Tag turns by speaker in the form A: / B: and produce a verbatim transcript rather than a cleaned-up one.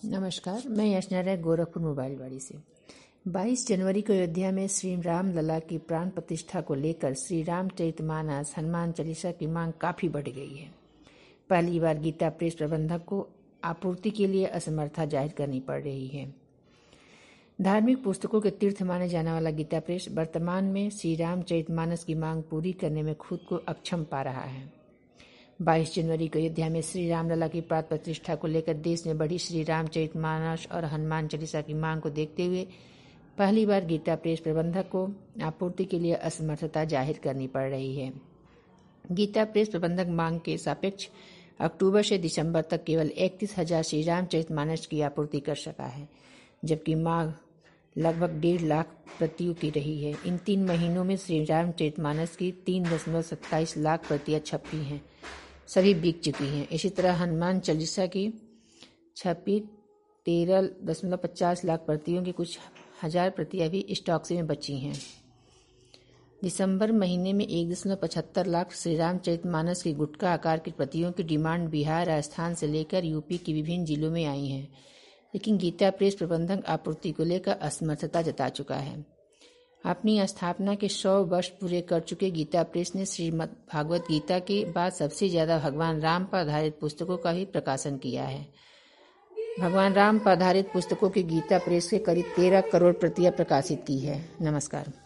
A: नमस्कार, मैं यशना राय गोरखपुर मोबाइल वाड़ी से। बाईस जनवरी को अयोध्या में श्री राम लला की प्राण प्रतिष्ठा को लेकर श्री रामचरितमानस हनुमान चालीसा की मांग काफी बढ़ गई है। पहली बार गीता प्रेस प्रबंधक को आपूर्ति के लिए असमर्थता जाहिर करनी पड़ रही है। धार्मिक पुस्तकों के तीर्थ माने जाने वाला गीता प्रेस वर्तमान में श्री रामचरितमानस की मांग पूरी करने में खुद को अक्षम पा रहा है। बाईस जनवरी को अयोध्या में श्री रामलला की प्राण प्रतिष्ठा को लेकर देश में बढ़ी श्री रामचरितमानस और हनुमान चालीसा की मांग को देखते हुए पहली बार गीता प्रेस प्रबंधक को आपूर्ति के लिए असमर्थता जाहिर करनी पड़ रही है। गीता प्रेस प्रबंधक मांग के सापेक्ष अक्टूबर से दिसंबर तक केवल इकतीस हजार श्री रामचरितमानस की आपूर्ति कर सका है, जबकि मांग लगभग डेढ़ लाख प्रतियों की रही है। इन तीन महीनों में श्री रामचरितमानस की तीन दशमलव सत्ताईस लाख प्रतियां छपी हैं, सभी बिक चुकी हैं। इसी तरह हनुमान चालीसा की छपी तेरह दशमलव पचास लाख प्रतियों की कुछ हजार प्रतियां भी स्टॉक से में बची हैं। दिसंबर महीने में एक दशमलव पचहत्तर लाख श्री रामचरितमानस की गुटका आकार की प्रतियों की डिमांड बिहार, राजस्थान से लेकर यूपी के विभिन्न जिलों में आई है, लेकिन गीता प्रेस प्रबंधक आपूर्ति को लेकर असमर्थता जता चुका है। अपनी स्थापना के सौ वर्ष पूरे कर चुके गीता प्रेस ने श्रीमद् भागवत गीता के बाद सबसे ज्यादा भगवान राम पर आधारित पुस्तकों का भी प्रकाशन किया है। भगवान राम पर आधारित पुस्तकों की गीता प्रेस के करीब तेरह करोड़ प्रतियां प्रकाशित की है। नमस्कार।